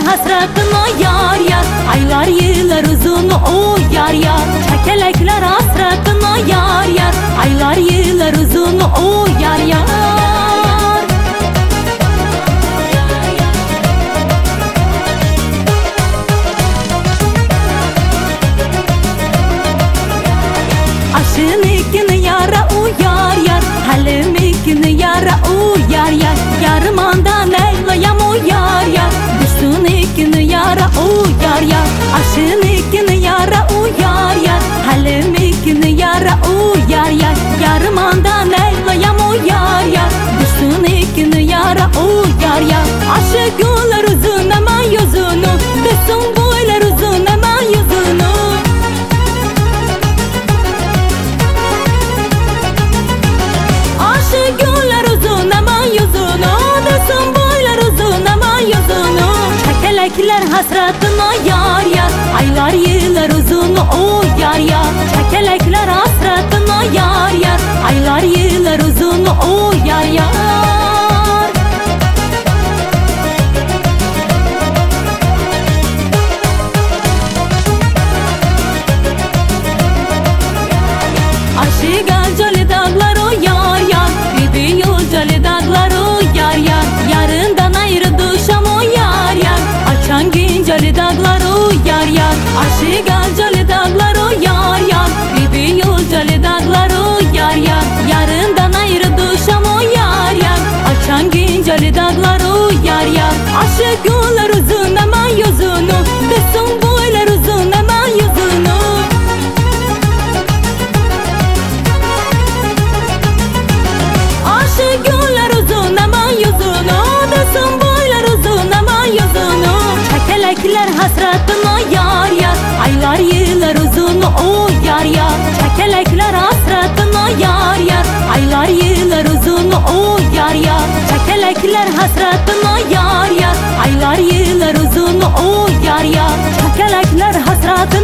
hasretine yar yar. Aylar yıllar uzun o yar yar. Çekelekler hasretine yar yar. Aylar yıllar uzun o yar yar. Aşınıkını yara o yar yar. Halimikini yara o yar yar. Yarımandan eylayam o yar yar. Düştünikini yara o yar yar. Aşınıkını yara o yar yar. Halimikini yara o yar yar. Yarımandan eylayam o yar yar. Düştünikini yara o yar yar. Aşıklar uzun ama yüzünü. Düştün boylar uzun ama yüzünü. Aşıklar uzun ama yüzünü. Düştün boylar uzun ama yüzünü. Çekelekler hasretine yar yar. Aylar yıllar uzun o yar yar. Çekelekler hasretine yar yar. Aylar yıllar uzun o yar yar. Aşık acılı dağlar o yar yar. Gidiyor acılı dağlar o yar yar. Yarından ayrı düşem o yar yar. Açan günceli dağlar o yar yar. Aşık acılı dağlar o yar yar. Gidiyor acılı dağlar o yar yar. Yarından ayrı düşem o yar yar. Açan günceli dağlar o yar yar. Aşıklar uzun ama yüzünü. Düşsün boylar uzun ama yüzünü. Aşıklar uzun ama yüzünü. Düşsün boylar uzun ama yüzünü. Çekelekler hasretine yar yar. Aylar yıllar uzun o yar yar. Çekelekler hasretine yar yar. Aylar yıllar uzun o yar yar. Çekelekler hasretine yar yar. Aylar yıllar uzun o yar yar. Çekelekler hasretine